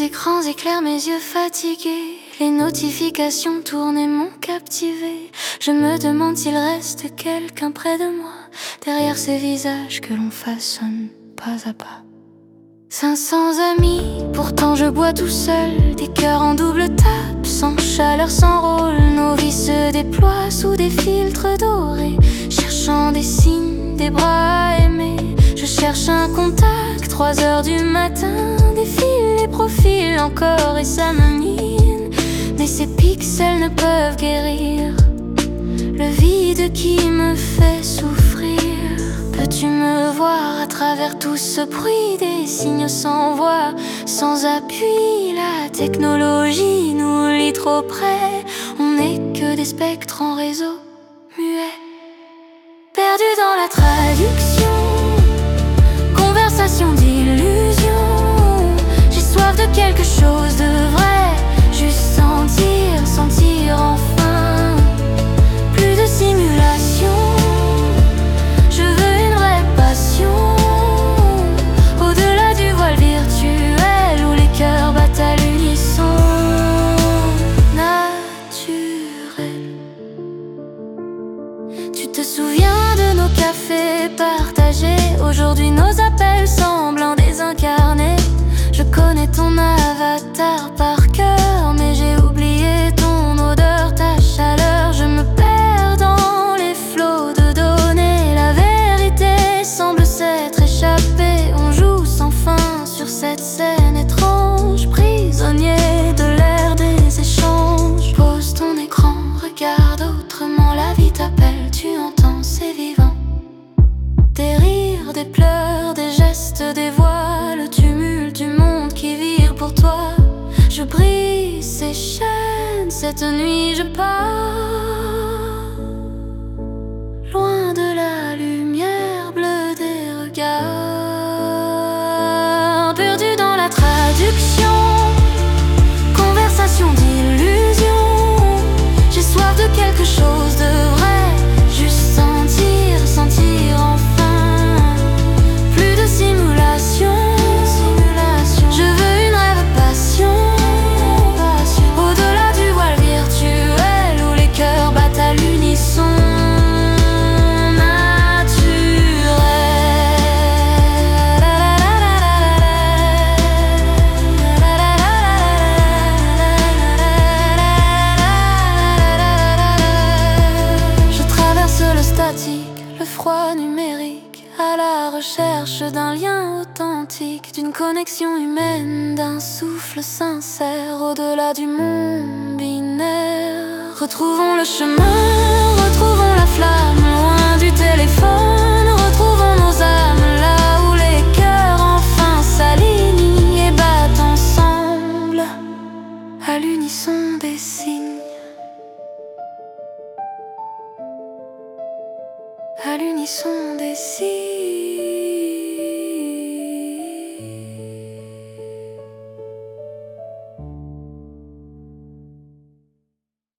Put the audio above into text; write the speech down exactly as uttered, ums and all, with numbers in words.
écrans éclairent mes yeux fatigués. Les notifications tournent et m'ont captivé. Je me demande s'il reste quelqu'un près de moi, derrière ces visages que l'on façonne pas à pas. Cinq cents amis, pourtant je bois tout seul. Des cœurs en double tape, sans chaleur, sans rôle. Nos vies se déploient sous des filtres dorés, cherchant des signes, des bras à aimer. Je cherche un contact, trois heures du matin. Défile les profils encore et ça me mine. Mais ces pixels ne peuvent guérir le vide qui me fait souffrir. Peux-tu me voir à travers tout ce bruit, des signes sans voix, sans appui? La technologie nous lie trop près. On n'est que des spectres en réseau muet, perdus dans la traduction, conversation d'illusion. J'ai soif de quelque chose de vrai, juste sentir, sentir enfin. Plus de simulation, je veux une vraie passion. Au-delà du voile virtuel où les cœurs battent à l'unisson. Naturel. Tu te souviens de nos cafés partagés? Aujourd'hui nos appels semblent désincarnés. Je connais ton avatar par cœur, mais j'ai oublié ton odeur, ta chaleur. Je me perds dans les flots de données. La vérité semble s'être échappée. On joue sans fin sur cette scène étrange, prisonnier de l'ère des échanges. Pose ton écran, regarde autrement. La vie t'appelle, tu entends, c'est vivant. Des rires, des pleurs, des gestes, des voix, le tumulte du monde qui vire pour toi. Je brise ces chaînes, cette nuit je pars, loin de la lumière bleue des regards. Perdu dans la traduction, conversation d'illusion. J'ai soif de quelque chose de vrai, juste sentir, sentir enfin. Plus de simulation, je veux une rêve passion. Au-delà du voile virtuel où les cœurs battent à l'unisson. Je traverse le statique, le froid numérique, à la recherche d'un lien authentique, d'une connexion humaine, d'un souffle sincère. Au-delà du monde binaire, retrouvons le chemin, retrouvons la flamme, loin du téléphone. Retrouvons nos âmes là où les cœurs enfin s'alignent et battent ensemble à l'unisson des signes, à l'unisson des signes.